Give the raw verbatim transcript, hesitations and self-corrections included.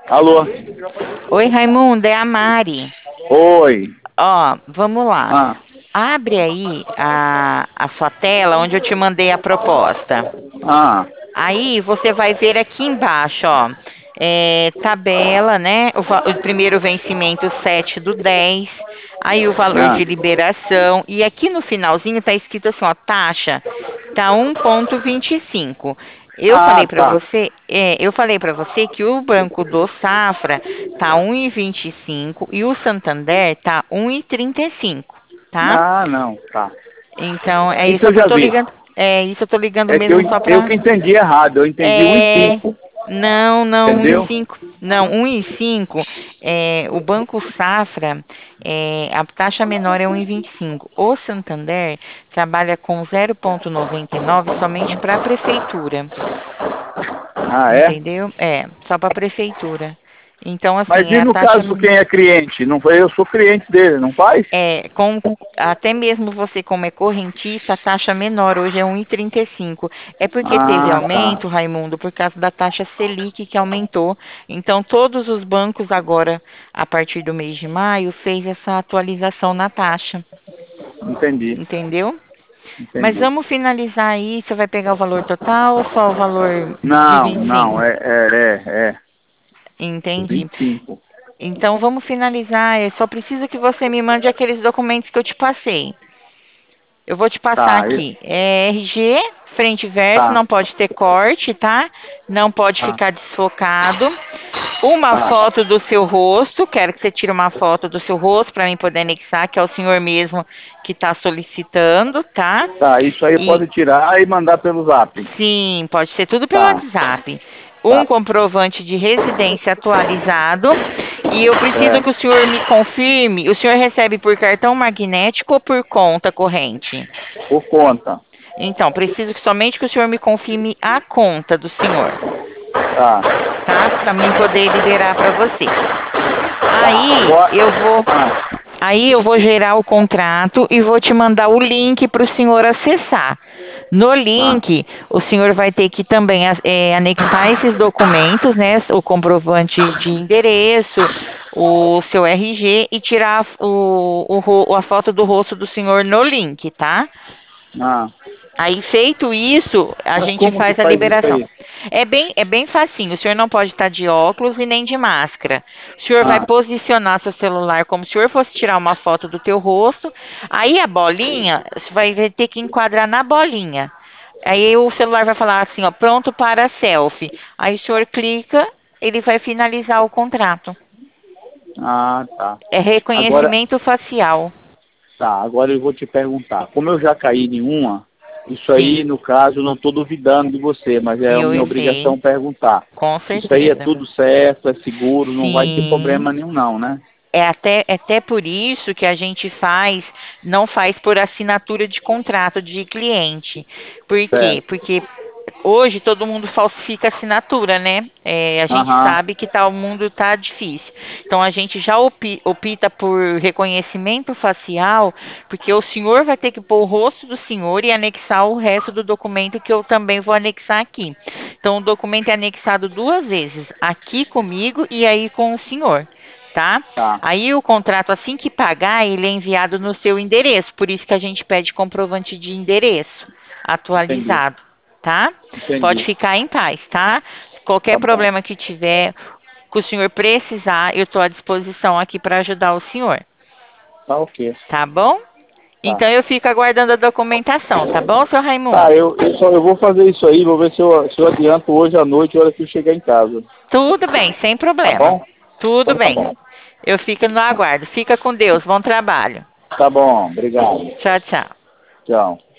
Alô? Oi, Raimundo, é a Mari. Oi. Ó, vamos lá. Ah, Abre aí a, a sua tela onde eu te mandei a proposta. ah, Aí você vai ver aqui embaixo, ó, é, tabela, né? O, va- o primeiro vencimento sete do dez, aí o valor ah. de liberação, e aqui no finalzinho tá escrito assim, ó, taxa tá um ponto vinte e cinco. Eu Ah, falei para tá. você, é, eu falei para você que o Banco do Safra tá um e vinte e cinco e o Santander tá um e trinta e cinco, tá? Ah, não, tá. Então, é Isso isso eu que eu já tô vi. ligando. É isso, eu tô ligando É que eu, mesmo só eu pra. que entendi errado. Eu entendi um e É, cinco, não, não, um e entendeu? cinco, não, um e cinco, é, o Banco Safra, é, a taxa menor é um e vinte e cinco. O Santander trabalha com zero vírgula noventa e nove somente para a prefeitura, Ah, é? entendeu? É, só para a prefeitura. Então, Mas assim, é e a no taxa caso quem é cliente? Não foi, eu sou cliente dele, não faz? é, com, até mesmo você como é correntista, a taxa menor hoje é um e trinta e cinco. É porque teve Ah, tá. aumento, Raimundo, por causa da taxa Selic que aumentou. Então, todos os bancos agora, a partir do mês de maio, fez essa atualização na taxa, Entendi, entendeu? Mas entendi. vamos finalizar aí, você vai pegar o valor total ou só o valor de Não, vinte e cinco? não, é, é, é, é. Entendi. vinte e cinco. Então, vamos finalizar. Eu só preciso que você me mande aqueles documentos que eu te passei. Eu vou te passar Tá, e- aqui. É R G, frente e verso, tá, não pode ter corte, tá? Não pode tá, ficar desfocado. Uma tá. foto do seu rosto, quero que você tire uma foto do seu rosto para mim poder anexar, que é o senhor mesmo que está solicitando, tá? Tá, isso aí E pode tirar e mandar pelo zap. sim, pode ser tudo pelo Tá, WhatsApp. Um tá. comprovante de residência atualizado. E eu preciso que o É, senhor me confirme. O senhor recebe por cartão magnético ou por conta corrente? por conta. Então, preciso que somente que o senhor me confirme a conta do senhor, Tá, tá? Para mim poder liberar para você. tá. Aí Agora, eu vou, ah, aí eu vou gerar o contrato e vou te mandar o link para o senhor acessar. No tá, link, o senhor vai ter que também é, anexar esses documentos, né? O comprovante de endereço, o seu R G e tirar o, o ro- a foto do rosto do senhor no link, tá? ah. Aí, feito isso, a Mas gente como que faz a faz isso liberação. aí? É bem, é bem facinho. O senhor não pode estar de óculos e nem de máscara. O senhor vai Ah, posicionar seu celular como se o senhor fosse tirar uma foto do teu rosto. Aí a bolinha, você vai ter que enquadrar na bolinha. Aí o celular vai falar assim, ó, pronto para selfie. Aí o senhor clica, ele vai finalizar o contrato. ah, tá. É Agora, reconhecimento facial. tá, agora eu vou te perguntar. Como eu já caí em uma, isso aí, Sim, no caso, não estou duvidando de você, mas é a eu minha sei, obrigação perguntar. com Isso aí é certeza. tudo certo, é seguro, não vai ter Sim. problema nenhum não, né? É até, é até por isso que a gente faz, não faz por assinatura de contrato de cliente. Por quê? Certo. Porque hoje todo mundo falsifica assinatura, né? É, a gente Aham, sabe que tá, o mundo tá difícil. Então a gente já opi- opta por reconhecimento facial, porque o senhor vai ter que pôr o rosto do senhor e anexar o resto do documento que eu também vou anexar aqui. Então o documento é anexado duas vezes, aqui comigo e aí com o senhor. Tá? tá, Aí o contrato, assim que pagar, ele é enviado no seu endereço. Por isso que a gente pede comprovante de endereço entendi, atualizado, tá? Pode entendi. ficar em paz, tá? Qualquer Tá bom, problema que tiver, que o senhor precisar, eu estou à disposição aqui para ajudar o senhor, tá ok, tá bom? tá. Então eu fico aguardando a documentação, tá bom, seu Tá, Raimundo? eu, eu, só, eu vou fazer isso aí, vou ver se eu, se eu adianto hoje à noite, a hora que eu chegar em casa. Tudo bem, sem Tá problema. bom? Tudo Então tá bem. bom. Eu fico no aguardo. Fica com Deus. Bom trabalho. Tá bom, obrigado. Tchau, tchau. Tchau.